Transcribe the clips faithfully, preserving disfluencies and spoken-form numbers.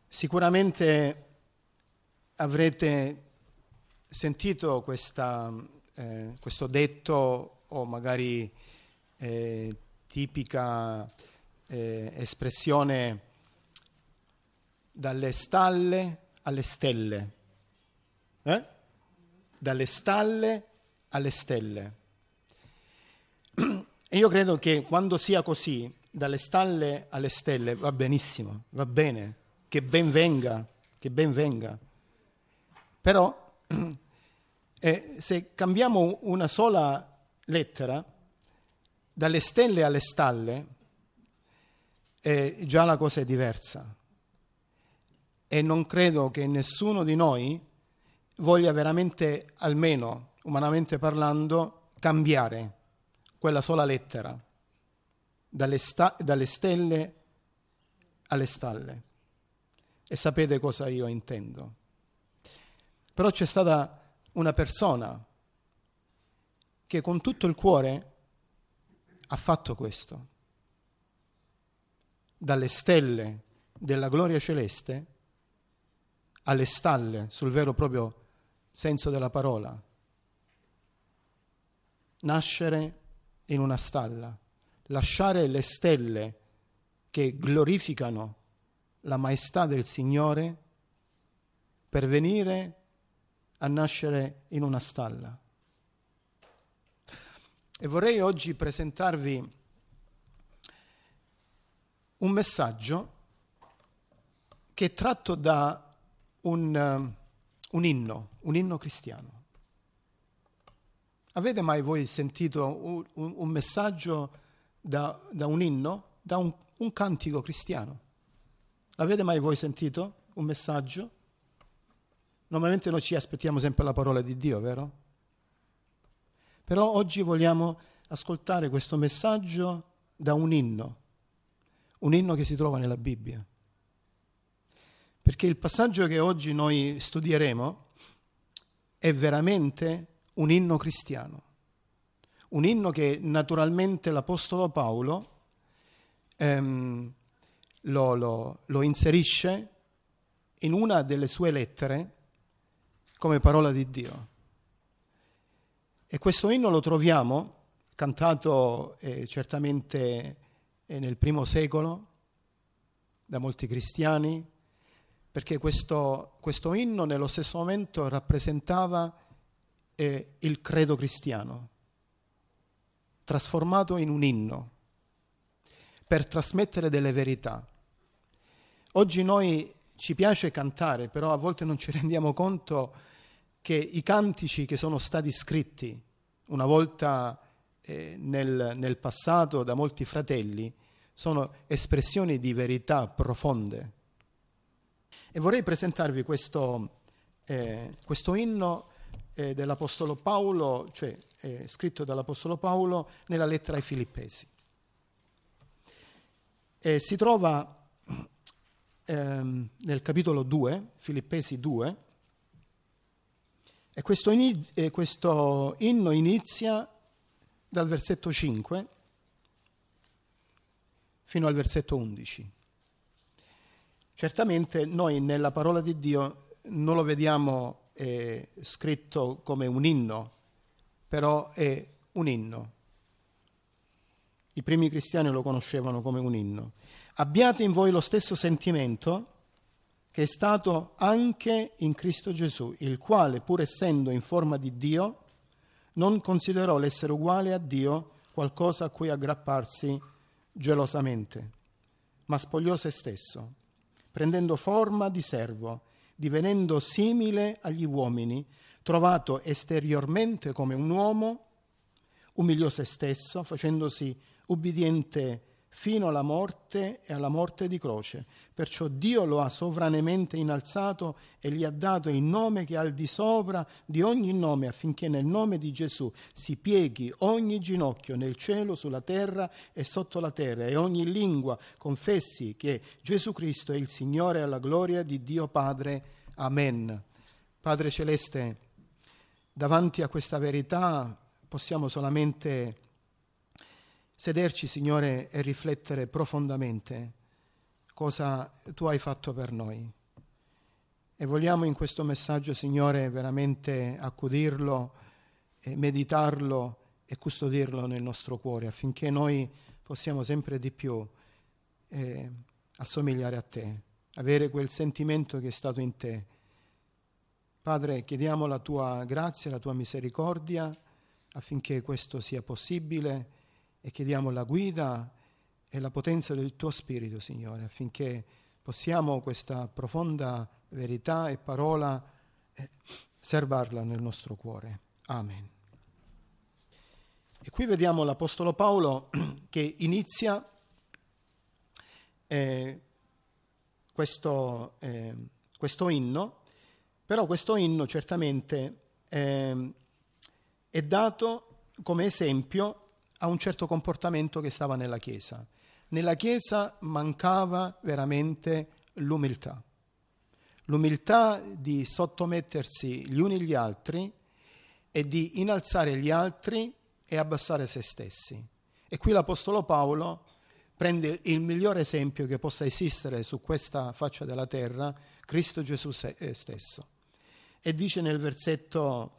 Sicuramente avrete sentito questa, eh, questo detto o magari eh, tipica eh, espressione dalle stalle alle stelle. Eh? Dalle stalle alle stelle. E io credo che quando sia così, dalle stalle alle stelle, va benissimo, va bene, che ben venga, che ben venga. Però eh, se cambiamo una sola lettera, dalle stelle alle stalle, eh, già la cosa è diversa. E non credo che nessuno di noi voglia veramente, almeno umanamente parlando, cambiare quella sola lettera, dalle, sta- dalle stelle alle stalle. E sapete cosa io intendo. Però c'è stata una persona che con tutto il cuore ha fatto questo. Dalle stelle della gloria celeste alle stalle, sul vero proprio senso della parola. Nascere in una stalla, lasciare le stelle che glorificano la maestà del Signore per venire a nascere in una stalla. E vorrei oggi presentarvi un messaggio che è tratto da un, uh, un inno, un inno cristiano. Avete mai voi sentito un, un, un messaggio da, da un inno, da un, un cantico cristiano? L'avete mai voi sentito un messaggio? Normalmente noi ci aspettiamo sempre la parola di Dio, vero? Però oggi vogliamo ascoltare questo messaggio da un inno, un inno che si trova nella Bibbia. Perché il passaggio che oggi noi studieremo è veramente un inno cristiano, un inno che naturalmente l'Apostolo Paolo ehm, lo, lo, lo inserisce in una delle sue lettere come parola di Dio. E questo inno lo troviamo cantato eh, certamente eh, nel primo secolo da molti cristiani, perché questo, questo inno nello stesso momento rappresentava eh, il credo cristiano, trasformato in un inno, per trasmettere delle verità. Oggi noi ci piace cantare, però a volte non ci rendiamo conto che i cantici che sono stati scritti una volta eh, nel, nel passato da molti fratelli sono espressioni di verità profonde. E vorrei presentarvi questo, eh, questo inno eh, dell'Apostolo Paolo, cioè eh, scritto dall'Apostolo Paolo nella lettera ai Filippesi. E si trova ehm, nel capitolo due, Filippesi due, e questo, iniz- e questo inno inizia dal versetto cinque fino al versetto undici. Certamente noi nella parola di Dio non lo vediamo eh, scritto come un inno, però è un inno. I primi cristiani lo conoscevano come un inno. Abbiate in voi lo stesso sentimento che è stato anche in Cristo Gesù, il quale, pur essendo in forma di Dio, non considerò l'essere uguale a Dio qualcosa a cui aggrapparsi gelosamente, ma spogliò se stesso, prendendo forma di servo, divenendo simile agli uomini, trovato esteriormente come un uomo, umiliò se stesso, facendosi ubbidiente fino alla morte e alla morte di croce. Perciò Dio lo ha sovranemente innalzato e gli ha dato il nome che è al di sopra di ogni nome, affinché nel nome di Gesù si pieghi ogni ginocchio nel cielo, sulla terra e sotto la terra, e ogni lingua confessi che Gesù Cristo è il Signore, alla gloria di Dio Padre. Amen. Padre Celeste, davanti a questa verità possiamo solamente sederci, Signore, e riflettere profondamente cosa Tu hai fatto per noi. E vogliamo in questo messaggio, Signore, veramente accudirlo, e meditarlo e custodirlo nel nostro cuore, affinché noi possiamo sempre di più eh, assomigliare a Te, avere quel sentimento che è stato in Te. Padre, chiediamo la Tua grazia, la Tua misericordia, affinché questo sia possibile, e chiediamo la guida e la potenza del Tuo Spirito, Signore, affinché possiamo questa profonda verità e parola eh, serbarla nel nostro cuore. Amen. E qui vediamo l'Apostolo Paolo che inizia eh, questo, eh, questo inno, però questo inno certamente eh, è dato come esempio a un certo comportamento che stava nella Chiesa. Nella Chiesa mancava veramente l'umiltà. L'umiltà di sottomettersi gli uni agli altri e di innalzare gli altri e abbassare se stessi. E qui l'Apostolo Paolo prende il migliore esempio che possa esistere su questa faccia della terra, Cristo Gesù stesso. E dice nel versetto,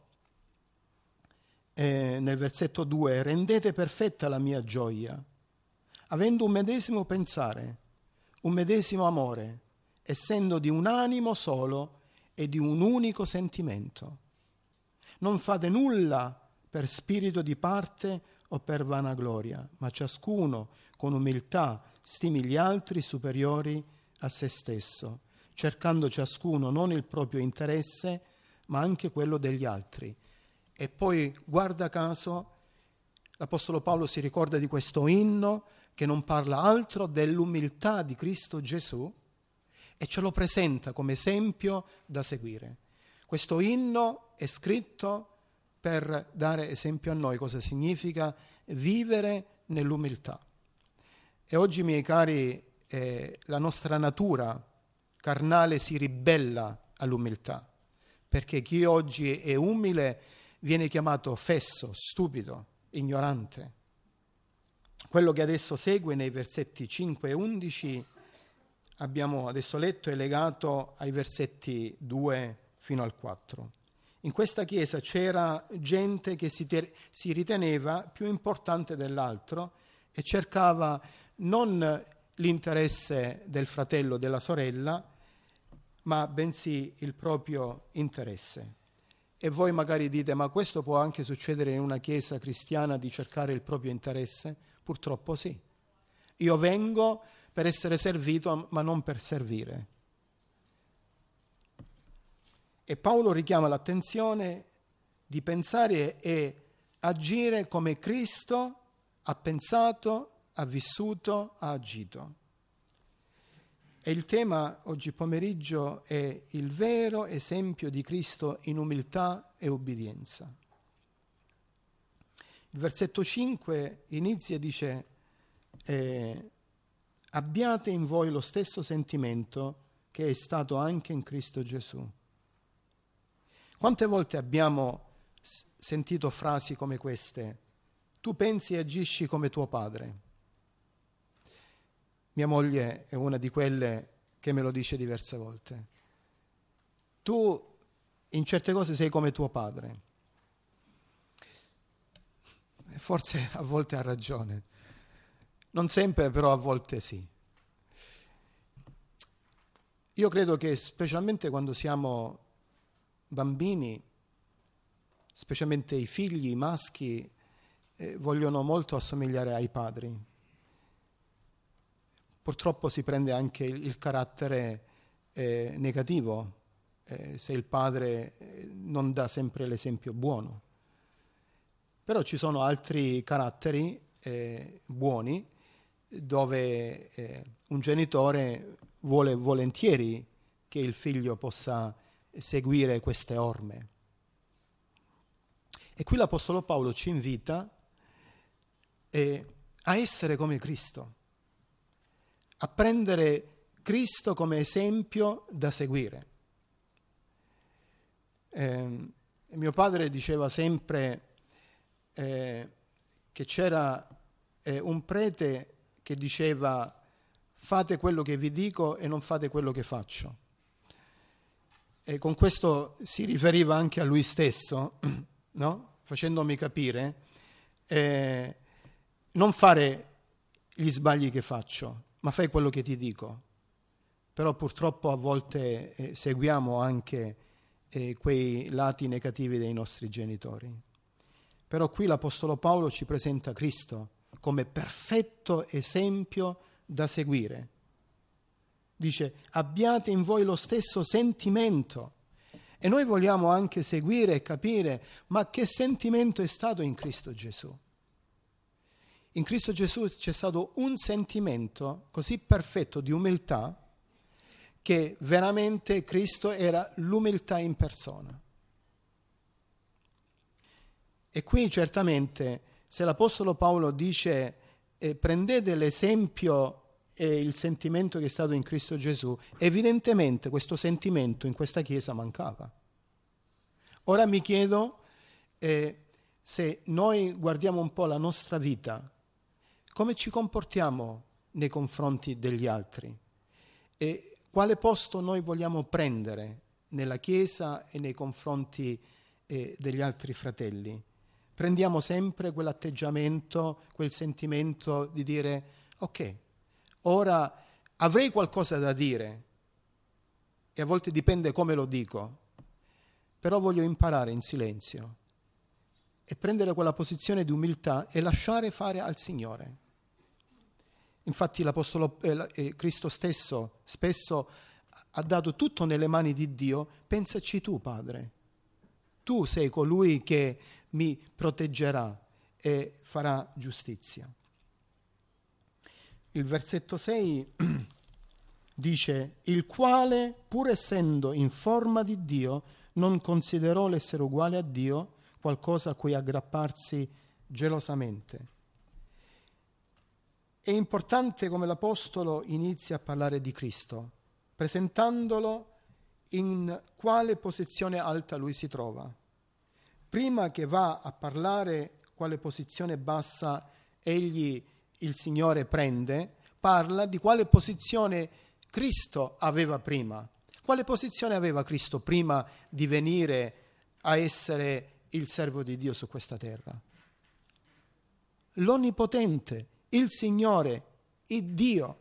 eh, nel versetto due: rendete perfetta la mia gioia, avendo un medesimo pensare, un medesimo amore, essendo di un animo solo e di un unico sentimento. Non fate nulla per spirito di parte o per vanagloria, ma ciascuno con umiltà stimi gli altri superiori a se stesso, cercando ciascuno non il proprio interesse, ma anche quello degli altri. E poi, guarda caso, l'Apostolo Paolo si ricorda di questo inno che non parla altro dell'umiltà di Cristo Gesù e ce lo presenta come esempio da seguire. Questo inno è scritto per dare esempio a noi cosa significa vivere nell'umiltà. E oggi, miei cari, eh, la nostra natura carnale si ribella all'umiltà, perché chi oggi è umile viene chiamato fesso, stupido, ignorante. Quello che adesso segue nei versetti cinque e undici abbiamo adesso letto è legato ai versetti due fino al quattro. In questa chiesa c'era gente che si, ter- si riteneva più importante dell'altro e cercava non l'interesse del fratello o della sorella, ma bensì il proprio interesse. E voi magari dite: ma questo può anche succedere in una chiesa cristiana, di cercare il proprio interesse? Purtroppo sì. Io vengo per essere servito, ma non per servire. E Paolo richiama l'attenzione di pensare e agire come Cristo ha pensato, ha vissuto, ha agito. E il tema oggi pomeriggio è il vero esempio di Cristo in umiltà e obbedienza. Il versetto cinque inizia e dice: eh, abbiate in voi lo stesso sentimento che è stato anche in Cristo Gesù. Quante volte abbiamo sentito frasi come queste? Tu pensi e agisci come tuo padre. Mia moglie è una di quelle che me lo dice diverse volte. Tu in certe cose sei come tuo padre. E forse a volte ha ragione. Non sempre, però a volte sì. Io credo che specialmente quando siamo bambini, specialmente i figli, i maschi, eh, vogliono molto assomigliare ai padri. Purtroppo si prende anche il, il carattere eh, negativo, eh, se il padre eh, non dà sempre l'esempio buono. Però ci sono altri caratteri eh, buoni, dove eh, un genitore vuole volentieri che il figlio possa seguire queste orme. E qui l'Apostolo Paolo ci invita eh, a essere come Cristo, a prendere Cristo come esempio da seguire. Eh, mio padre diceva sempre eh, che c'era eh, un prete che diceva: fate quello che vi dico e non fate quello che faccio. e con questo si riferiva anche a lui stesso, no? Facendomi capire, eh, non fare gli sbagli che faccio, ma fai quello che ti dico. Però purtroppo a volte eh, seguiamo anche eh, quei lati negativi dei nostri genitori. Però qui l'Apostolo Paolo ci presenta Cristo come perfetto esempio da seguire. Dice, abbiate in voi lo stesso sentimento. E noi vogliamo anche seguire e capire, ma che sentimento è stato in Cristo Gesù? In Cristo Gesù c'è stato un sentimento così perfetto di umiltà che veramente Cristo era l'umiltà in persona. E qui certamente se l'Apostolo Paolo dice eh, prendete l'esempio e il sentimento che è stato in Cristo Gesù, evidentemente questo sentimento in questa Chiesa mancava. Ora mi chiedo eh, se noi guardiamo un po' la nostra vita, come ci comportiamo nei confronti degli altri e quale posto noi vogliamo prendere nella Chiesa e nei confronti eh, degli altri fratelli. Prendiamo sempre quell'atteggiamento, quel sentimento di dire ok, ora avrei qualcosa da dire e a volte dipende come lo dico, però voglio imparare in silenzio e prendere quella posizione di umiltà e lasciare fare al Signore. Infatti l'Apostolo eh, Cristo stesso spesso ha dato tutto nelle mani di Dio. Pensaci tu, Padre, tu sei colui che mi proteggerà e farà giustizia. Il versetto sei dice, il quale, pur essendo in forma di Dio, non considerò l'essere uguale a Dio qualcosa a cui aggrapparsi gelosamente. È importante come l'Apostolo inizia a parlare di Cristo, presentandolo in quale posizione alta lui si trova. Prima che va a parlare quale posizione bassa egli, il Signore, prende, parla di quale posizione Cristo aveva prima. Quale posizione aveva Cristo prima di venire a essere il servo di Dio su questa terra? L'Onnipotente, il Signore, il Dio.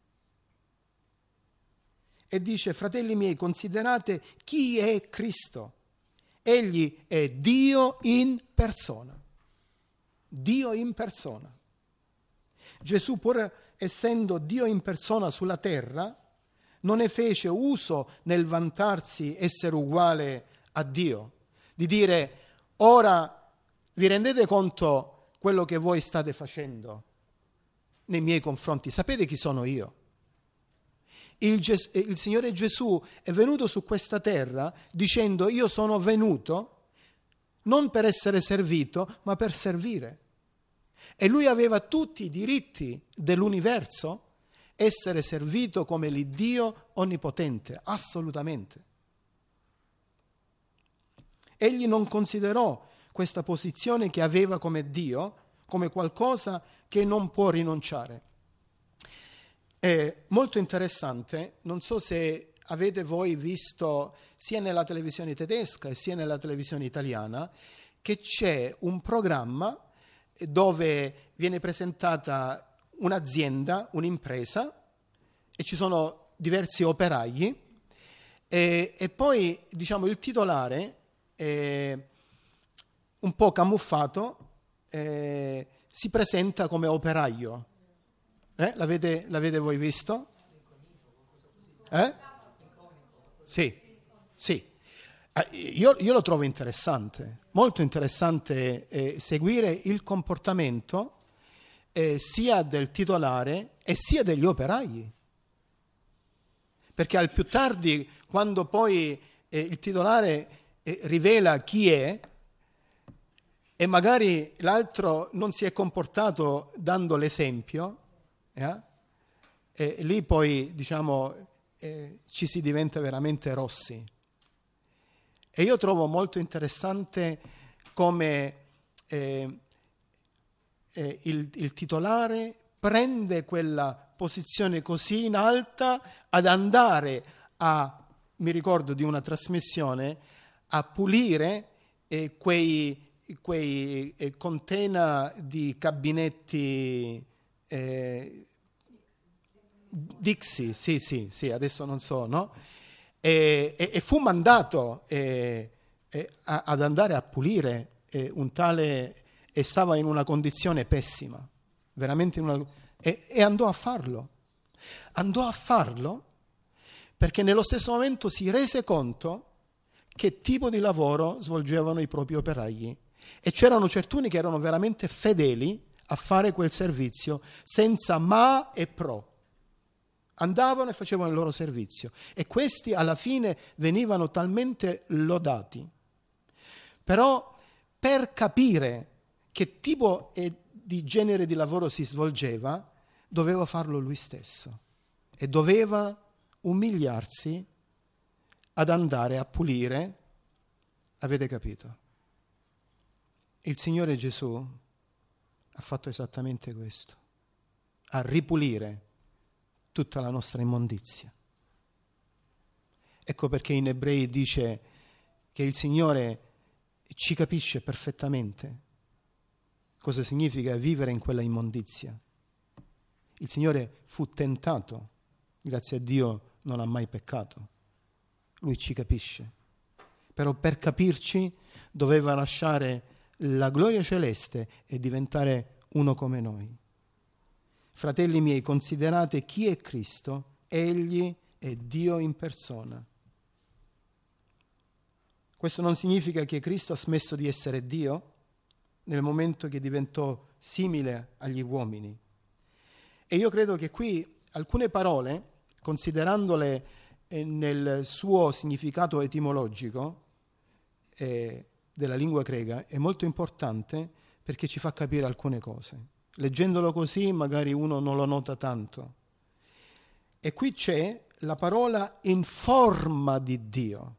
E dice, fratelli miei, considerate chi è Cristo. Egli è Dio in persona. Dio in persona. Gesù, pur essendo Dio in persona sulla terra, non ne fece uso nel vantarsi essere uguale a Dio, di dire, ora vi rendete conto quello che voi state facendo nei miei confronti? Sapete chi sono io? Il, Ges- il Signore Gesù è venuto su questa terra dicendo, io sono venuto non per essere servito, ma per servire. E lui aveva tutti i diritti dell'universo, essere servito come l'Iddio onnipotente, assolutamente. Egli non considerò questa posizione che aveva come Dio come qualcosa che non può rinunciare. È molto interessante, non so se avete voi visto sia nella televisione tedesca sia nella televisione italiana, che c'è un programma dove viene presentata un'azienda, un'impresa, e ci sono diversi operai, e, e poi diciamo il titolare, è un po' camuffato, eh, si presenta come operaio. Eh? L'avete, l'avete voi visto? Eh? Sì, sì. Eh, io, io lo trovo interessante, molto interessante eh, seguire il comportamento eh, sia del titolare e sia degli operai. Perché al più tardi, quando poi eh, il titolare eh, rivela chi è, e magari l'altro non si è comportato dando l'esempio, eh? E lì poi, diciamo, eh, ci si diventa veramente rossi. E io trovo molto interessante come eh, eh, il, il titolare prende quella posizione così in alta ad andare a mi ricordo di una trasmissione a pulire eh, quei, quei eh, container di cabinetti eh, Dixie, sì, sì, sì, adesso non so, no? E, e, e fu mandato eh, eh, a, ad andare a pulire eh, un tale, e stava in una condizione pessima, veramente in una, e, e andò a farlo. Andò a farlo perché nello stesso momento si rese conto che tipo di lavoro svolgevano i propri operai. E c'erano certuni che erano veramente fedeli a fare quel servizio senza ma e pro. Andavano e facevano il loro servizio. E questi alla fine venivano talmente lodati. Però per capire che tipo e di genere di lavoro si svolgeva, doveva farlo lui stesso. E doveva umiliarsi ad andare a pulire. Avete capito? Il Signore Gesù ha fatto esattamente questo, a ripulire tutta la nostra immondizia. Ecco perché in Ebrei dice che il Signore ci capisce perfettamente cosa significa vivere in quella immondizia. Il Signore fu tentato, grazie a Dio non ha mai peccato. Lui ci capisce. Però per capirci doveva lasciare la gloria celeste e diventare uno come noi. Fratelli miei, considerate chi è Cristo, egli è Dio in persona. Questo non significa che Cristo ha smesso di essere Dio nel momento che diventò simile agli uomini. E io credo che qui alcune parole, considerandole eh, nel suo significato etimologico eh, della lingua greca, è molto importante perché ci fa capire alcune cose. Leggendolo così magari uno non lo nota tanto. E qui c'è la parola in forma di Dio.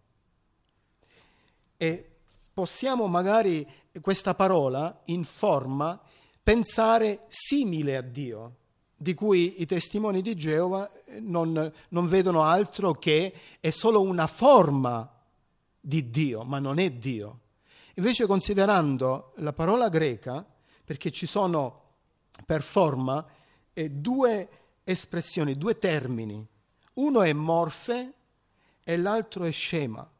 E possiamo magari questa parola in forma pensare simile a Dio, di cui i testimoni di Geova non, non vedono altro che è solo una forma di Dio, ma non è Dio. Invece considerando la parola greca, perché ci sono per forma eh, due espressioni, due termini. Uno è morfe e l'altro è scema.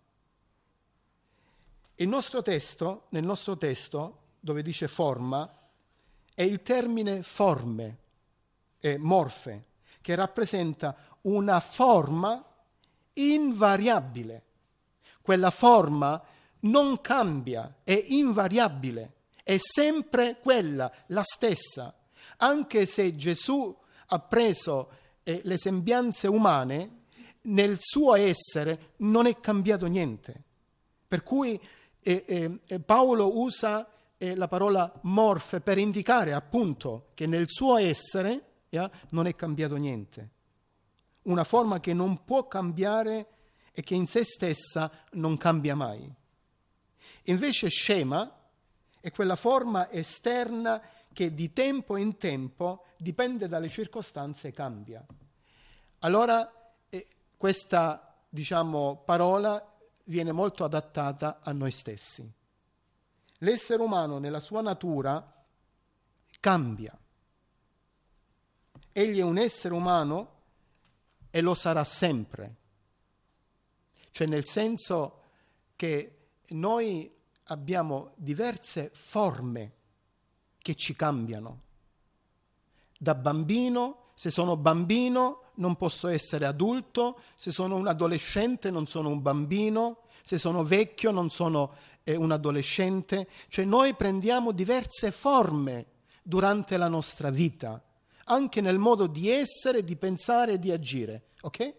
Il nostro testo, nel nostro testo, dove dice forma, è il termine forme, è morfe, che rappresenta una forma invariabile. Quella forma non cambia, è invariabile, è sempre quella, la stessa. Anche se Gesù ha preso eh, le sembianze umane, nel suo essere non è cambiato niente. Per cui eh, eh, Paolo usa eh, la parola morfe per indicare appunto che nel suo essere eh, non è cambiato niente. Una forma che non può cambiare e che in se stessa non cambia mai. Invece scema è quella forma esterna che di tempo in tempo, dipende dalle circostanze, cambia. Allora eh, questa, diciamo, parola viene molto adattata a noi stessi. L'essere umano nella sua natura cambia. Egli è un essere umano e lo sarà sempre. Cioè nel senso che noi abbiamo diverse forme che ci cambiano. Da bambino, se sono bambino non posso essere adulto, se sono un adolescente non sono un bambino, se sono vecchio non sono eh, un adolescente. Cioè noi prendiamo diverse forme durante la nostra vita, anche nel modo di essere, di pensare e di agire, ok?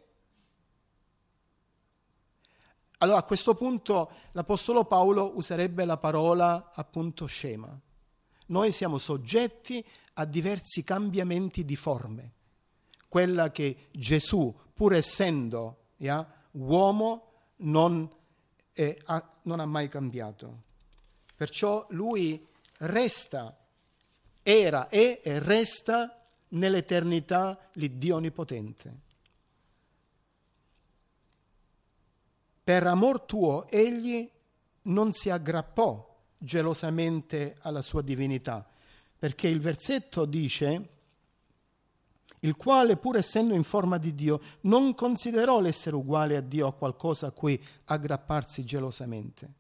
Allora a questo punto l'Apostolo Paolo userebbe la parola appunto scema. Noi siamo soggetti a diversi cambiamenti di forme. Quella che Gesù, pur essendo yeah, uomo, non, eh, ha, non ha mai cambiato. Perciò lui resta, era, è e resta nell'eternità l'Iddio Onnipotente. per amor tuo egli non si aggrappò gelosamente alla sua divinità, perché il versetto dice: il quale, pur essendo in forma di Dio, non considerò l'essere uguale a Dio a qualcosa a cui aggrapparsi gelosamente.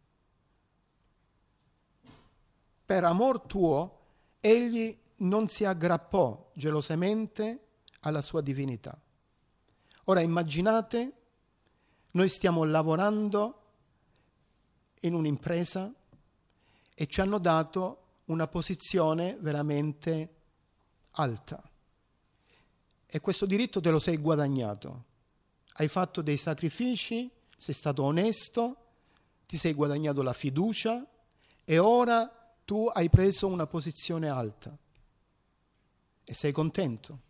Per amor tuo egli non si aggrappò gelosamente alla sua divinità. Ora immaginate, noi stiamo lavorando in un'impresa e ci hanno dato una posizione veramente alta. E questo diritto te lo sei guadagnato. Hai fatto dei sacrifici, sei stato onesto, ti sei guadagnato la fiducia e ora tu hai preso una posizione alta e sei contento.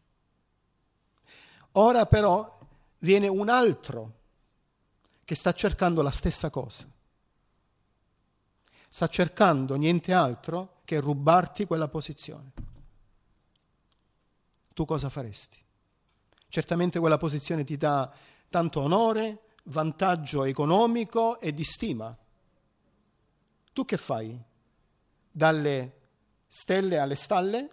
Ora però viene un altro che sta cercando la stessa cosa. Sta cercando niente altro che rubarti quella posizione. Tu cosa faresti? Certamente quella posizione ti dà tanto onore, vantaggio economico e di stima. Tu che fai? Dalle stelle alle stalle?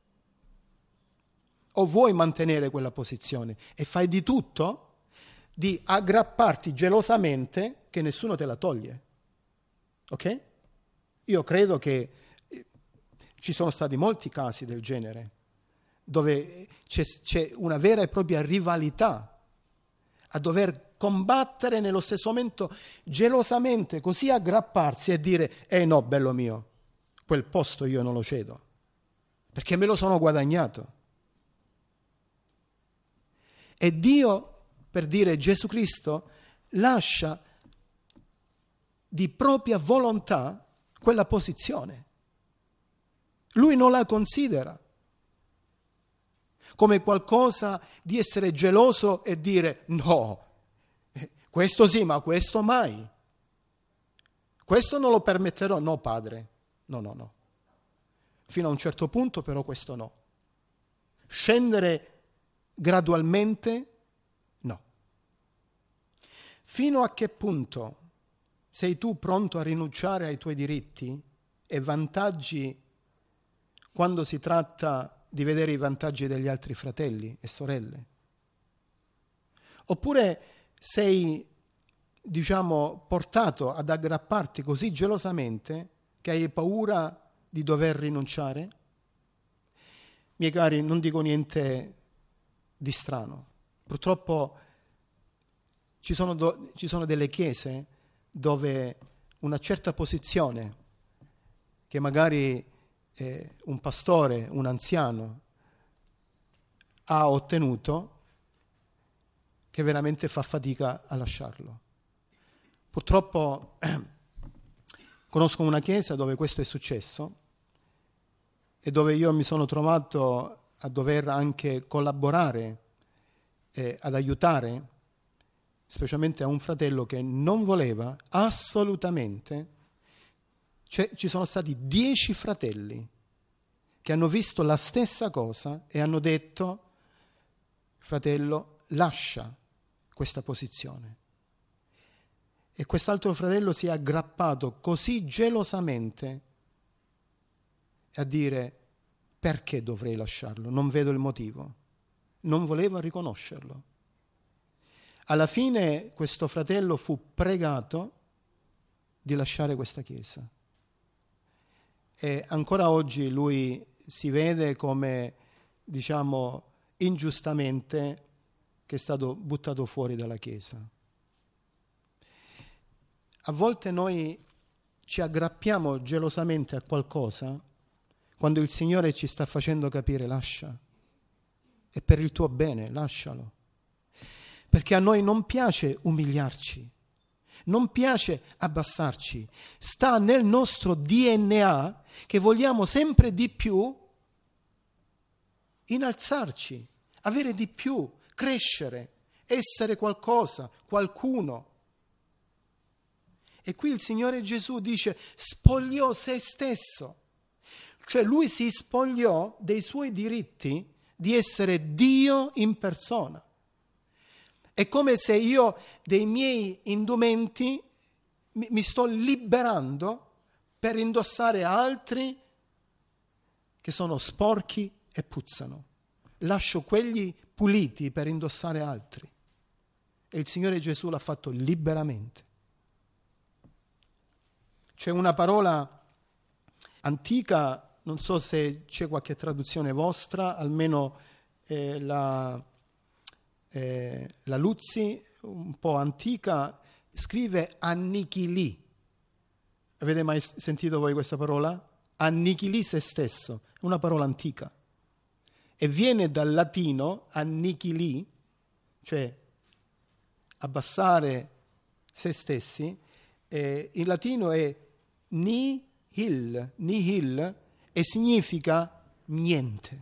O vuoi mantenere quella posizione e fai di tutto di aggrapparti gelosamente che nessuno te la toglie? Ok? Io credo che ci sono stati molti casi del genere, dove c'è, c'è una vera e propria rivalità a dover combattere nello stesso momento gelosamente, così aggrapparsi e dire: eh no, bello mio, quel posto io non lo cedo, perché me lo sono guadagnato. E Dio, per dire Gesù Cristo, lascia di propria volontà quella posizione. Lui non la considera come qualcosa di essere geloso e dire: no, questo sì, ma questo mai. Questo non lo permetterò, no padre, no, no, no. Fino a un certo punto però questo no. Scendere gradualmente, no. Fino a che punto sei tu pronto a rinunciare ai tuoi diritti e vantaggi quando si tratta di vedere i vantaggi degli altri fratelli e sorelle? Oppure sei, diciamo, portato ad aggrapparti così gelosamente che hai paura di dover rinunciare? Miei cari, non dico niente di strano. Purtroppo ci sono, do, ci sono delle chiese dove una certa posizione che magari eh, un pastore, un anziano ha ottenuto, che veramente fa fatica a lasciarlo. Purtroppo eh, conosco una chiesa dove questo è successo e dove io mi sono trovato a dover anche collaborare eh, ad aiutare, specialmente a un fratello che non voleva assolutamente. Cioè, ci sono stati dieci fratelli che hanno visto la stessa cosa e hanno detto: fratello, lascia questa posizione. E quest'altro fratello si è aggrappato così gelosamente a dire: perché dovrei lasciarlo? Non vedo il motivo. Non voleva riconoscerlo. Alla fine questo fratello fu pregato di lasciare questa chiesa. E ancora oggi lui si vede come, diciamo, ingiustamente che è stato buttato fuori dalla chiesa. A volte noi ci aggrappiamo gelosamente a qualcosa quando il Signore ci sta facendo capire: lascia, è per il tuo bene, lascialo. Perché a noi non piace umiliarci, non piace abbassarci, sta nel nostro D N A che vogliamo sempre di più innalzarci, avere di più, crescere, essere qualcosa, qualcuno. E qui il Signore Gesù dice: spogliò se stesso, cioè lui si spogliò dei suoi diritti di essere Dio in persona. È come se io dei miei indumenti mi, mi sto liberando per indossare altri che sono sporchi e puzzano. Lascio quelli puliti per indossare altri. E il Signore Gesù l'ha fatto liberamente. C'è una parola antica, non so se c'è qualche traduzione vostra, almeno eh, la, eh, la Luzzi, un po' antica, scrive annichilì. Avete mai sentito voi questa parola? Annichilì se stesso, è una parola antica. E viene dal latino annichilì, cioè abbassare se stessi, eh, in latino è nihil, nihil, e significa niente.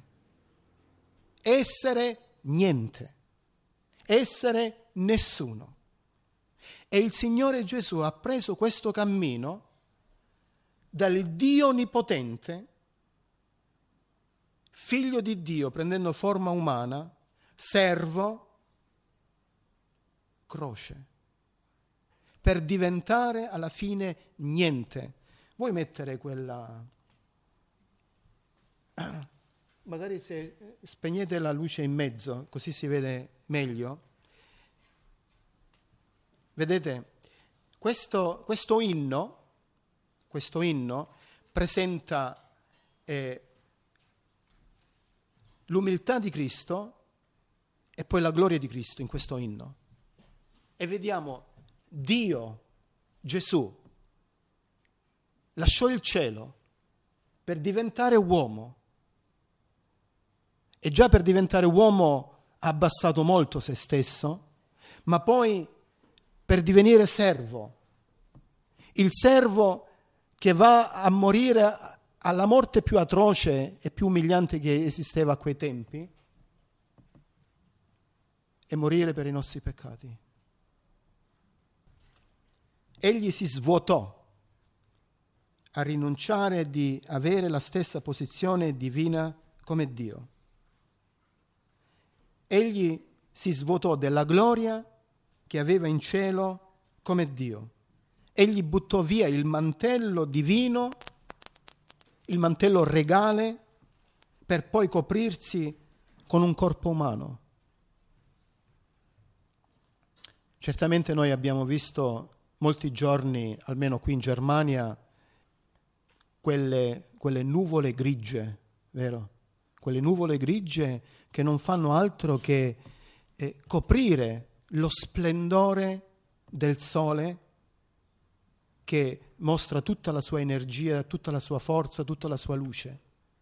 Essere niente. Essere nessuno. E il Signore Gesù ha preso questo cammino dal Dio Onnipotente, figlio di Dio, prendendo forma umana, servo, croce, per diventare alla fine niente. Vuoi mettere quella... Magari se spegnete la luce in mezzo, così si vede meglio. Vedete, questo, questo inno, questo inno presenta eh, l'umiltà di Cristo e poi la gloria di Cristo in questo inno. E vediamo Dio, Gesù, lasciò il cielo per diventare uomo. E già per diventare uomo ha abbassato molto se stesso, ma poi per divenire servo. Il servo che va a morire alla morte più atroce e più umiliante che esisteva a quei tempi, e morire per i nostri peccati. Egli si svuotò a rinunciare di avere la stessa posizione divina come Dio. Egli si svuotò della gloria che aveva in cielo come Dio. Egli buttò via il mantello divino, il mantello regale, per poi coprirsi con un corpo umano. Certamente noi abbiamo visto molti giorni, almeno qui in Germania, quelle, quelle nuvole grigie, vero? Quelle nuvole grigie che non fanno altro che eh, coprire lo splendore del sole che mostra tutta la sua energia, tutta la sua forza, tutta la sua luce.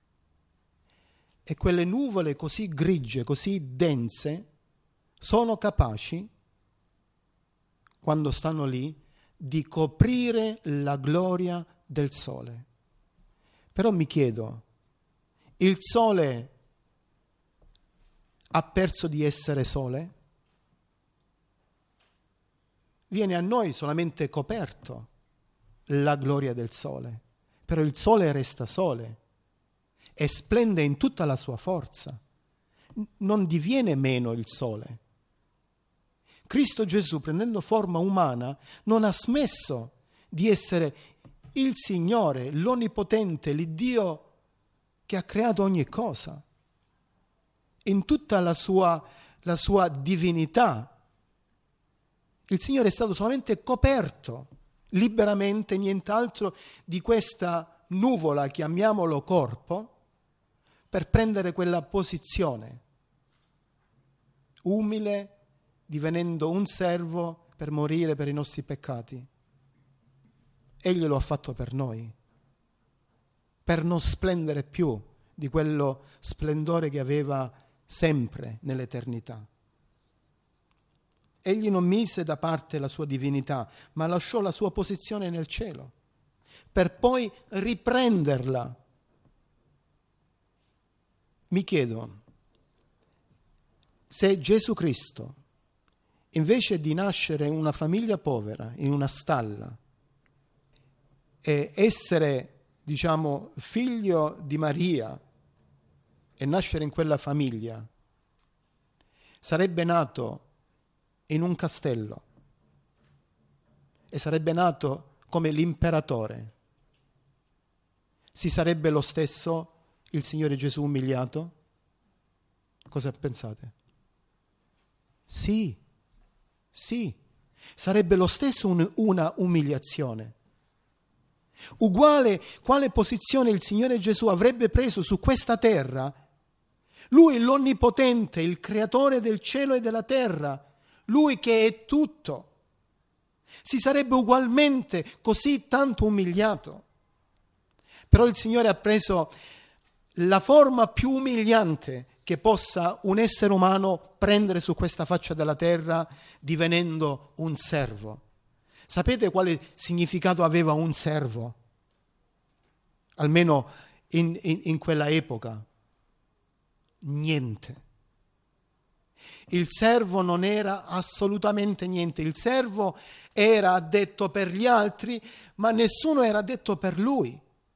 E quelle nuvole così grigie, così dense, sono capaci, quando stanno lì, di coprire la gloria del sole. Però mi chiedo, il sole ha perso di essere sole? Viene a noi solamente coperto la gloria del sole, però il sole resta sole e splende in tutta la sua forza. Non diviene meno il sole. Cristo Gesù, prendendo forma umana, non ha smesso di essere il Signore, l'Onnipotente, l'Iddio che ha creato ogni cosa. In tutta la sua, la sua divinità, il Signore è stato solamente coperto liberamente, nient'altro di questa nuvola, chiamiamolo corpo, per prendere quella posizione umile, divenendo un servo per morire per i nostri peccati. Egli lo ha fatto per noi, per non splendere più di quello splendore che aveva sempre nell'eternità. Egli non mise da parte la sua divinità, ma lasciò la sua posizione nel cielo, per poi riprenderla. Mi chiedo, se Gesù Cristo, invece di nascere in una famiglia povera, in una stalla, e essere, diciamo, figlio di Maria e nascere in quella famiglia, sarebbe nato in un castello e sarebbe nato come l'imperatore, si sarebbe lo stesso il Signore Gesù umiliato? Cosa pensate? Sì, sì, sarebbe lo stesso un, una umiliazione. Uguale quale posizione il Signore Gesù avrebbe preso su questa terra, Lui l'Onnipotente, il Creatore del cielo e della terra, Lui che è tutto, si sarebbe ugualmente così tanto umiliato. Però il Signore ha preso la forma più umiliante che possa un essere umano prendere su questa faccia della terra, divenendo un servo. Sapete quale significato aveva un servo? Almeno in, in, in quella epoca. Niente. Il servo non era assolutamente niente. Il servo era addetto per gli altri, ma nessuno era addetto per lui.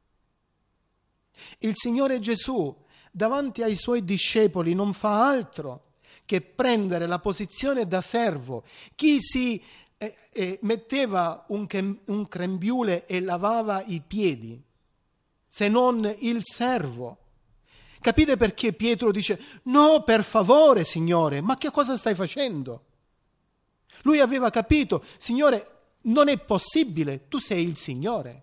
Il Signore Gesù davanti ai Suoi discepoli non fa altro che prendere la posizione da servo. Chi si eh, eh, metteva un, un grembiule e lavava i piedi, se non il servo? Capite perché Pietro dice: no, per favore, Signore, ma che cosa stai facendo? Lui aveva capito: Signore, non è possibile, tu sei il Signore.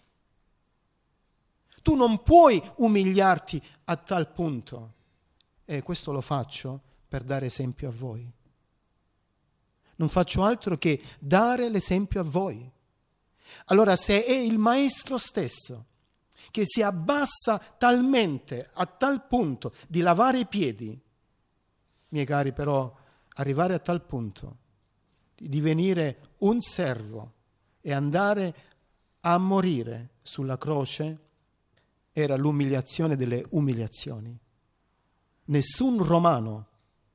Tu non puoi umiliarti a tal punto. E questo lo faccio per dare esempio a voi. Non faccio altro che dare l'esempio a voi. Allora, se è il Maestro stesso che si abbassa talmente, a tal punto, di lavare i piedi, miei cari, però, arrivare a tal punto di divenire un servo e andare a morire sulla croce, era l'umiliazione delle umiliazioni. Nessun romano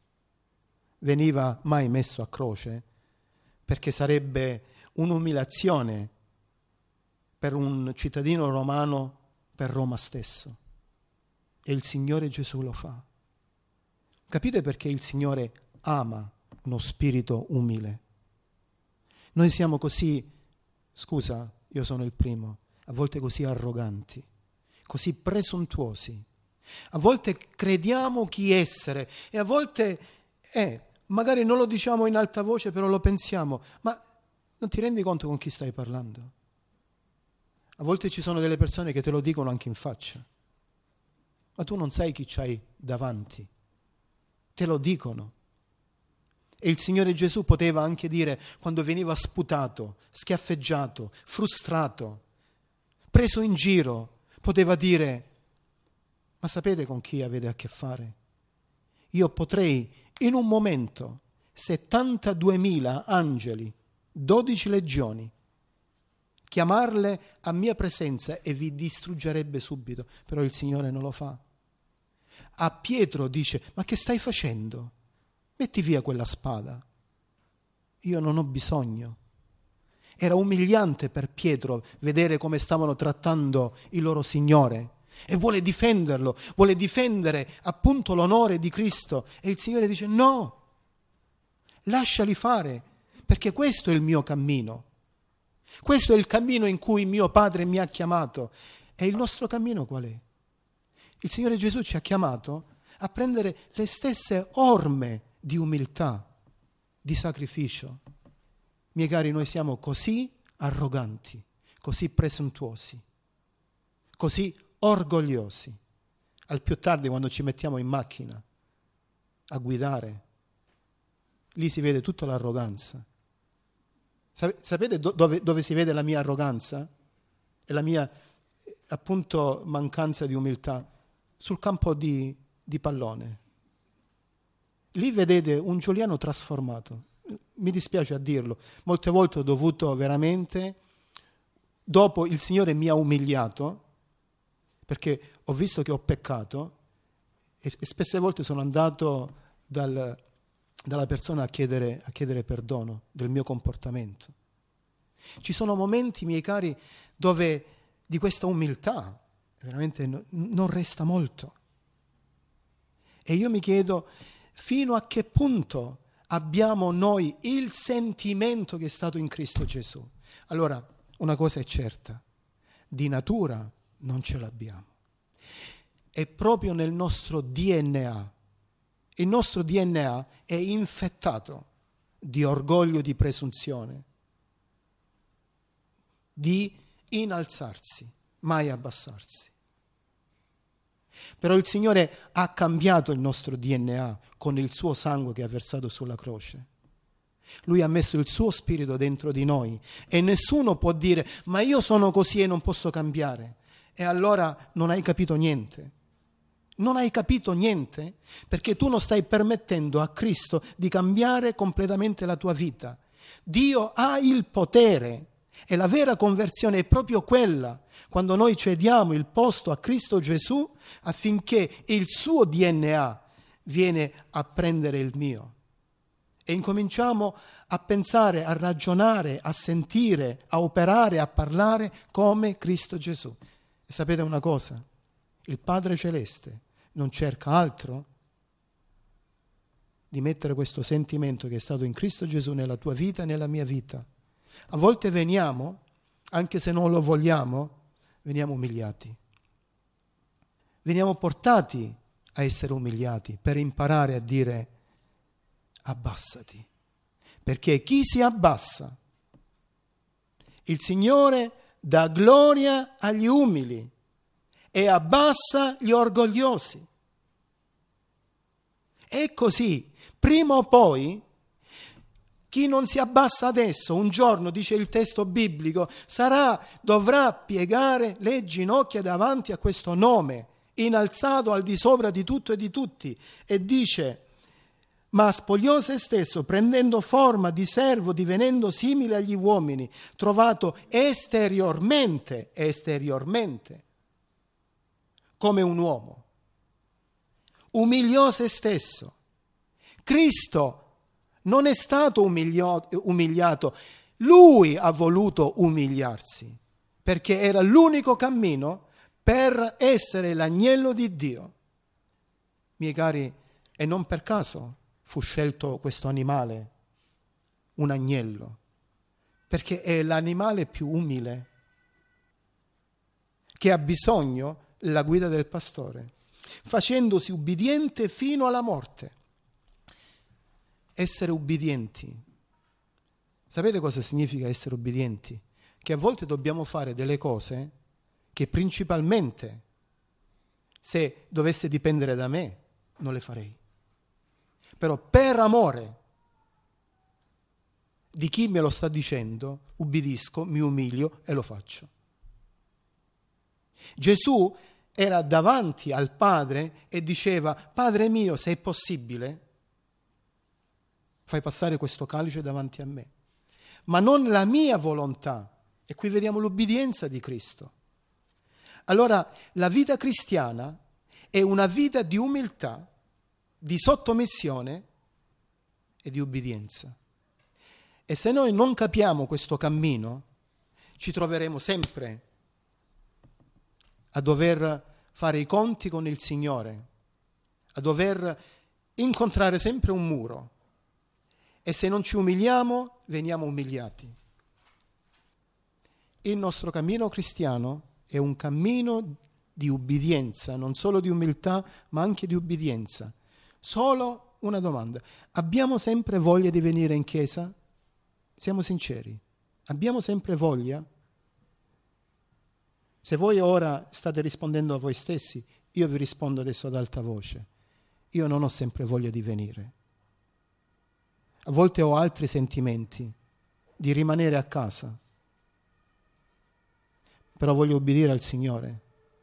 veniva mai messo a croce, perché sarebbe un'umiliazione per un cittadino romano, per Roma stesso. E il Signore Gesù lo fa. Capite perché il Signore ama uno spirito umile? Noi siamo così, scusa, io sono il primo, a volte così arroganti, così presuntuosi. A volte crediamo chi essere e a volte, eh, magari non lo diciamo in alta voce, però lo pensiamo. Ma non ti rendi conto con chi stai parlando? A volte ci sono delle persone che te lo dicono anche in faccia, ma tu non sai chi c'hai davanti. Te lo dicono. E il Signore Gesù poteva anche dire, quando veniva sputato, schiaffeggiato, frustrato, preso in giro, poteva dire: ma sapete con chi avete a che fare? Io potrei in un momento settantaduemila angeli, dodici legioni, chiamarle a mia presenza e vi distruggerebbe subito, però il Signore non lo fa. A Pietro dice: ma che stai facendo? Metti via quella spada, io non ho bisogno. Era umiliante per Pietro vedere come stavano trattando il loro Signore e vuole difenderlo, vuole difendere appunto l'onore di Cristo, e il Signore dice: no, lasciali fare, perché questo è il mio cammino. Questo è il cammino in cui mio Padre mi ha chiamato. E il nostro cammino qual è? Il Signore Gesù ci ha chiamato a prendere le stesse orme di umiltà, di sacrificio. Miei cari, noi siamo così arroganti, così presuntuosi, così orgogliosi. Al più tardi, quando ci mettiamo in macchina a guidare, lì si vede tutta l'arroganza. Sapete dove, dove si vede la mia arroganza e la mia, appunto, mancanza di umiltà? Sul campo di, di pallone. Lì vedete un Giuliano trasformato. Mi dispiace a dirlo, molte volte ho dovuto veramente, dopo il Signore mi ha umiliato, perché ho visto che ho peccato, e, e spesse volte sono andato dal... dalla persona a chiedere, a chiedere perdono del mio comportamento. Ci sono momenti, miei cari, dove di questa umiltà veramente no, non resta molto. E io mi chiedo fino a che punto abbiamo noi il sentimento che è stato in Cristo Gesù. Allora, una cosa è certa, di natura non ce l'abbiamo. È proprio nel nostro D N A. Il nostro D N A è infettato di orgoglio, di presunzione, di innalzarsi, mai abbassarsi. Però il Signore ha cambiato il nostro D N A con il suo sangue che ha versato sulla croce. Lui ha messo il suo spirito dentro di noi e nessuno può dire ma io sono così e non posso cambiare. E allora non hai capito niente. Non hai capito niente perché tu non stai permettendo a Cristo di cambiare completamente la tua vita. Dio ha il potere e la vera conversione è proprio quella, quando noi cediamo il posto a Cristo Gesù affinché il suo D N A viene a prendere il mio. E incominciamo a pensare, a ragionare, a sentire, a operare, a parlare come Cristo Gesù. E sapete una cosa? Il Padre Celeste non cerca altro di mettere questo sentimento che è stato in Cristo Gesù nella tua vita e nella mia vita. A volte veniamo, anche se non lo vogliamo, veniamo umiliati. Veniamo portati a essere umiliati per imparare a dire abbassati. Perché chi si abbassa, il Signore dà gloria agli umili e abbassa gli orgogliosi. È così. Prima o poi, chi non si abbassa adesso, un giorno, dice il testo biblico, sarà, dovrà piegare le ginocchia davanti a questo nome, innalzato al di sopra di tutto e di tutti. E dice, ma spogliò se stesso, prendendo forma di servo, divenendo simile agli uomini, trovato esteriormente, esteriormente, come un uomo. Umiliò se stesso. Cristo non è stato umiliato, Lui ha voluto umiliarsi, perché era l'unico cammino per essere l'agnello di Dio. Miei cari, e non per caso fu scelto questo animale, un agnello, perché è l'animale più umile, che ha bisogno della guida del pastore, facendosi ubbidiente fino alla morte. Essere ubbidienti. Sapete cosa significa essere ubbidienti? Che a volte dobbiamo fare delle cose che principalmente, se dovesse dipendere da me, non le farei. Però per amore di chi me lo sta dicendo, ubbidisco, mi umilio e lo faccio. Gesù era davanti al Padre e diceva, Padre mio, se è possibile, fai passare questo calice davanti a me, ma non la mia volontà. E qui vediamo l'ubbidienza di Cristo. Allora, la vita cristiana è una vita di umiltà, di sottomissione e di ubbidienza. E se noi non capiamo questo cammino, ci troveremo sempre a dover fare i conti con il Signore, a dover incontrare sempre un muro. E se non ci umiliamo, veniamo umiliati. Il nostro cammino cristiano è un cammino di ubbidienza, non solo di umiltà, ma anche di ubbidienza. Solo una domanda. Abbiamo sempre voglia di venire in chiesa? Siamo sinceri. Abbiamo sempre voglia? Se voi ora state rispondendo a voi stessi, io vi rispondo adesso ad alta voce. Io non ho sempre voglia di venire. A volte ho altri sentimenti di rimanere a casa, però voglio obbedire al Signore.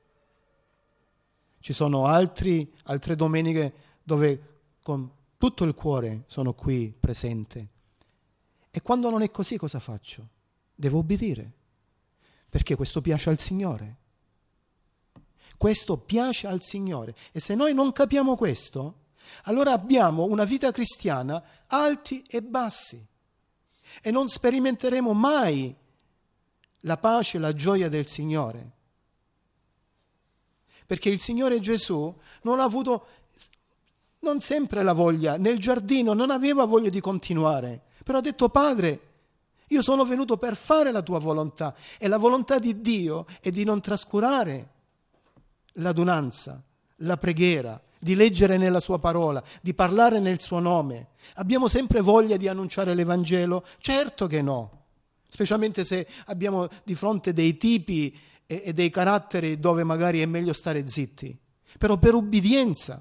Ci sono altri, altre domeniche dove con tutto il cuore sono qui presente. E quando non è così cosa faccio? Devo obbedire, perché questo piace al Signore. Questo piace al Signore. E se noi non capiamo questo, allora abbiamo una vita cristiana alti e bassi e non sperimenteremo mai la pace e la gioia del Signore. Perché il Signore Gesù non ha avuto, non sempre la voglia, nel giardino non aveva voglia di continuare, però ha detto: Padre, io sono venuto per fare la tua volontà, e la volontà di Dio è di non trascurare l'adunanza, la preghiera, di leggere nella sua parola, di parlare nel suo nome. Abbiamo sempre voglia di annunciare l'Evangelo? Certo che no, specialmente se abbiamo di fronte dei tipi e, e dei caratteri dove magari è meglio stare zitti, però per ubbidienza.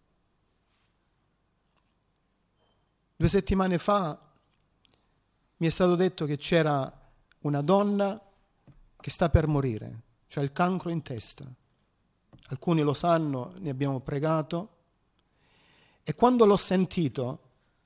Due settimane fa mi è stato detto che c'era una donna che sta per morire, cioè il cancro in testa. Alcuni lo sanno, ne abbiamo pregato, e quando l'ho sentito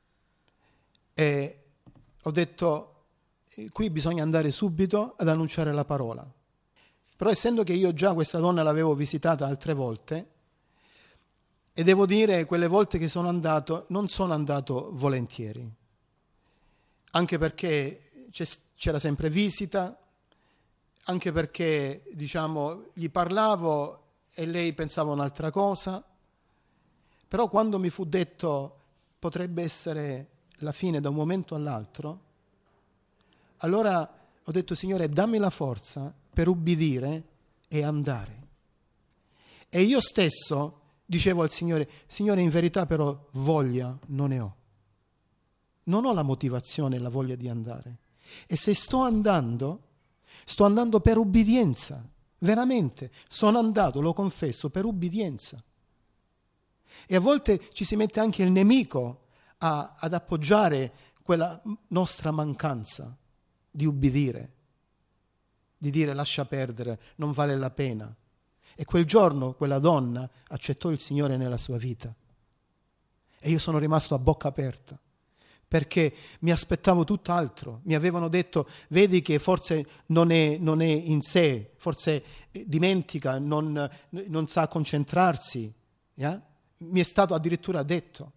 eh, ho detto: qui bisogna andare subito ad annunciare la parola. Però essendo che io già questa donna l'avevo visitata altre volte, e devo dire, quelle volte che sono andato, non sono andato volentieri, anche perché c'era sempre visita, anche perché, diciamo, gli parlavo e lei pensava un'altra cosa. Però quando mi fu detto potrebbe essere la fine da un momento all'altro, allora ho detto: Signore, dammi la forza per ubbidire e andare. E io stesso dicevo al Signore: Signore, in verità però voglia non ne ho. Non ho la motivazione e la voglia di andare. E se sto andando, sto andando per ubbidienza. Veramente, sono andato, lo confesso, per ubbidienza. E a volte ci si mette anche il nemico a, ad appoggiare quella nostra mancanza di ubbidire, di dire: lascia perdere, non vale la pena. E quel giorno quella donna accettò il Signore nella sua vita. E io sono rimasto a bocca aperta, perché mi aspettavo tutt'altro. Mi avevano detto: vedi che forse non è, non è in sé, forse dimentica, non, non sa concentrarsi. Yeah? Mi è stato addirittura detto.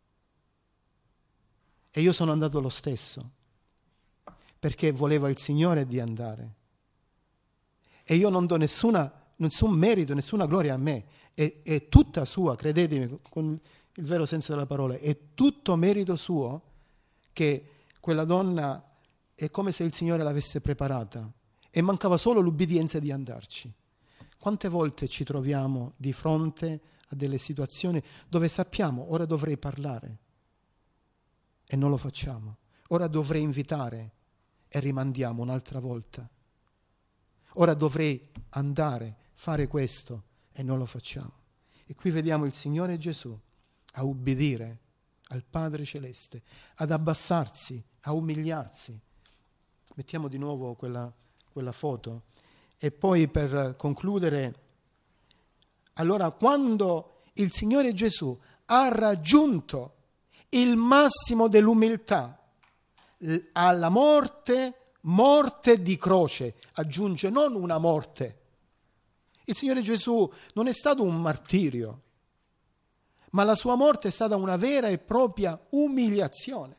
E io sono andato lo stesso, perché voleva il Signore di andare. E io non do nessuna, nessun merito, nessuna gloria a me. È, è tutta sua, credetemi, con il vero senso della parola, è tutto merito suo, che quella donna è come se il Signore l'avesse preparata e mancava solo l'ubbidienza di andarci. Quante volte ci troviamo di fronte a delle situazioni dove sappiamo: ora dovrei parlare e non lo facciamo, ora dovrei invitare e rimandiamo un'altra volta, ora dovrei andare, fare questo e non lo facciamo. E qui vediamo il Signore Gesù a ubbidire al Padre Celeste, ad abbassarsi, a umiliarsi. Mettiamo di nuovo quella, quella foto. E poi, per concludere, allora quando il Signore Gesù ha raggiunto il massimo dell'umiltà, alla morte, morte di croce, aggiunge, non una morte. Il Signore Gesù non è stato un martirio, ma la sua morte è stata una vera e propria umiliazione.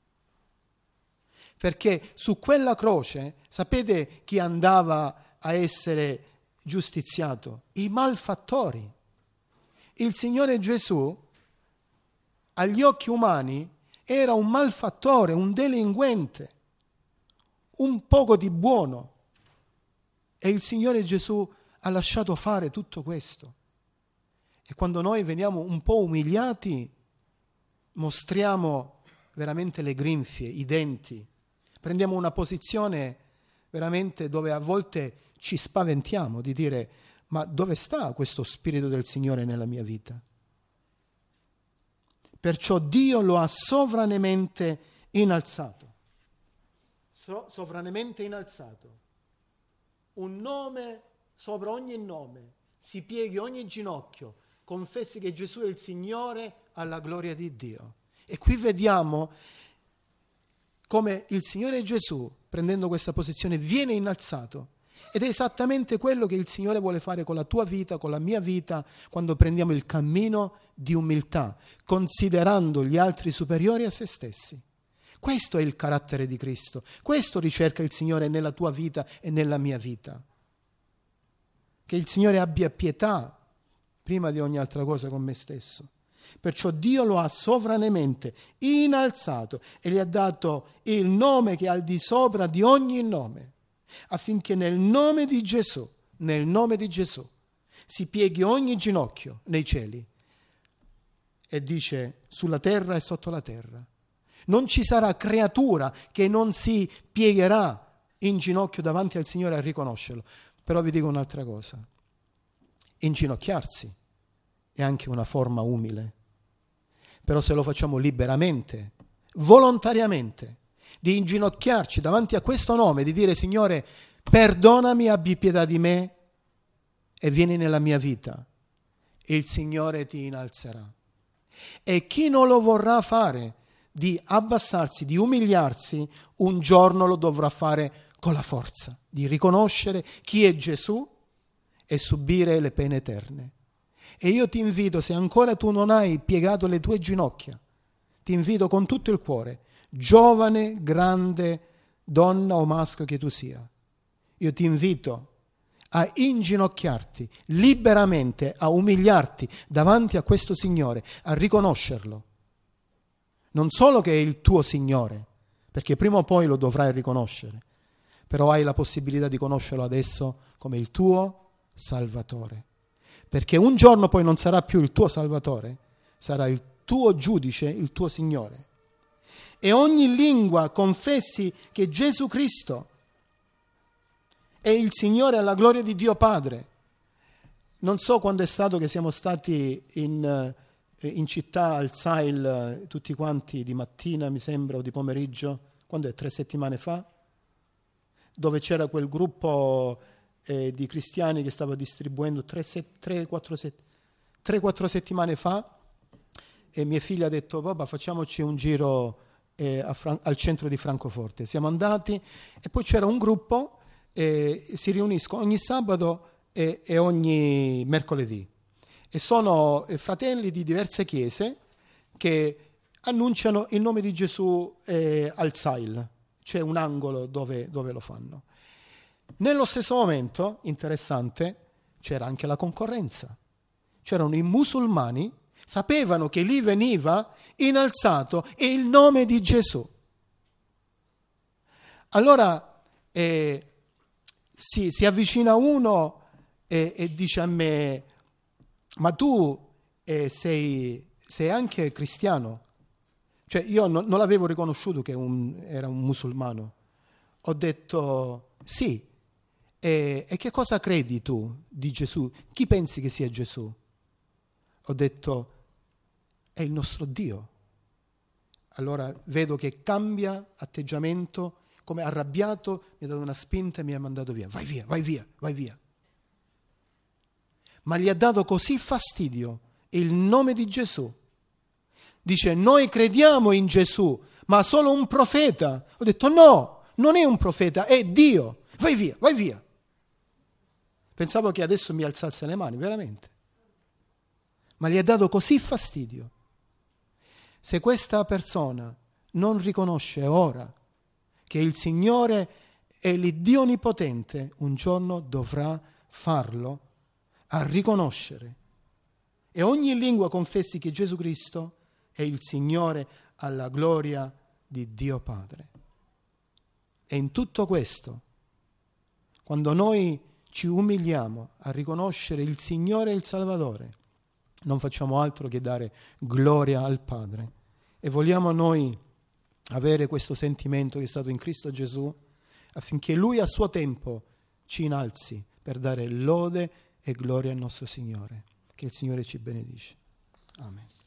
Perché su quella croce, sapete chi andava a essere giustiziato? I malfattori. Il Signore Gesù, agli occhi umani, era un malfattore, un delinquente, un poco di buono. E il Signore Gesù ha lasciato fare tutto questo. E quando noi veniamo un po' umiliati, mostriamo veramente le grinfie, i denti, prendiamo una posizione veramente dove a volte ci spaventiamo di dire: ma dove sta questo Spirito del Signore nella mia vita? Perciò Dio lo ha sovranemente innalzato, so- sovranemente innalzato, un nome sopra ogni nome, si pieghi ogni ginocchio, confessi che Gesù è il Signore, alla gloria di Dio. E qui vediamo come il Signore Gesù, prendendo questa posizione, viene innalzato. Ed è esattamente quello che il Signore vuole fare con la tua vita, con la mia vita, quando prendiamo il cammino di umiltà, considerando gli altri superiori a se stessi. Questo è il carattere di Cristo. Questo ricerca il Signore nella tua vita e nella mia vita. Che il Signore abbia pietà prima di ogni altra cosa con me stesso. Perciò Dio lo ha sovranamente innalzato e gli ha dato il nome che è al di sopra di ogni nome, affinché nel nome di Gesù, nel nome di Gesù, si pieghi ogni ginocchio nei cieli, e dice sulla terra e sotto la terra. Non ci sarà creatura che non si piegherà in ginocchio davanti al Signore a riconoscerlo. Però vi dico un'altra cosa: inginocchiarsi è anche una forma umile, però se lo facciamo liberamente, volontariamente, di inginocchiarci davanti a questo nome, di dire Signore perdonami, abbi pietà di me e vieni nella mia vita, il Signore ti innalzerà. E chi non lo vorrà fare, di abbassarsi, di umiliarsi, un giorno lo dovrà fare con la forza di riconoscere chi è Gesù e subire le pene eterne. E io ti invito, se ancora tu non hai piegato le tue ginocchia, ti invito con tutto il cuore, giovane, grande, donna o maschio che tu sia, io ti invito a inginocchiarti liberamente, a umiliarti davanti a questo Signore, a riconoscerlo. Non solo che è il tuo Signore, perché prima o poi lo dovrai riconoscere, però hai la possibilità di conoscerlo adesso come il tuo Salvatore. Perché un giorno poi non sarà più il tuo Salvatore, sarà il tuo giudice, il tuo Signore. E ogni lingua confessi che Gesù Cristo è il Signore alla gloria di Dio Padre. Non so quando è stato che siamo stati in, in città al S A I L tutti quanti di mattina, mi sembra, o di pomeriggio, quando è? Tre settimane fa, dove c'era quel gruppo eh, di cristiani che stava distribuendo tre quattro settimane fa, e mia figlia ha detto papà facciamoci un giro eh, a Fran- al centro di Francoforte. Siamo andati e poi c'era un gruppo, eh, si riuniscono ogni sabato e, e ogni mercoledì, e sono eh, fratelli di diverse chiese che annunciano il nome di Gesù eh, al S A I L. C'è un angolo dove, dove lo fanno. Nello stesso momento, interessante, c'era anche la concorrenza. C'erano i musulmani, sapevano che lì veniva innalzato il nome di Gesù. Allora eh, si, si avvicina uno e, e dice a me: ma tu eh, sei, sei anche cristiano? Cioè io non, non l'avevo riconosciuto che un, era un musulmano. Ho detto sì. E, e che cosa credi tu di Gesù? Chi pensi che sia Gesù? Ho detto è il nostro Dio. Allora vedo che cambia atteggiamento, come arrabbiato, mi ha dato una spinta e mi ha mandato via. Vai via, vai via, vai via. Ma gli ha dato così fastidio il nome di Gesù. Dice noi crediamo in Gesù, ma solo un profeta. Ho detto no, non è un profeta, è Dio. Vai via, vai via. Pensavo che adesso mi alzasse le mani, veramente. Ma gli ha dato così fastidio. Se questa persona non riconosce ora che il Signore è l'Iddio Onnipotente, un giorno dovrà farlo a riconoscere. E ogni lingua confessi che Gesù Cristo è il Signore alla gloria di Dio Padre. E in tutto questo, quando noi ci umiliamo a riconoscere il Signore e il Salvatore, non facciamo altro che dare gloria al Padre. E vogliamo noi avere questo sentimento che è stato in Cristo Gesù, affinché Lui a suo tempo ci innalzi per dare lode e gloria al nostro Signore. Che il Signore ci benedice. Amen.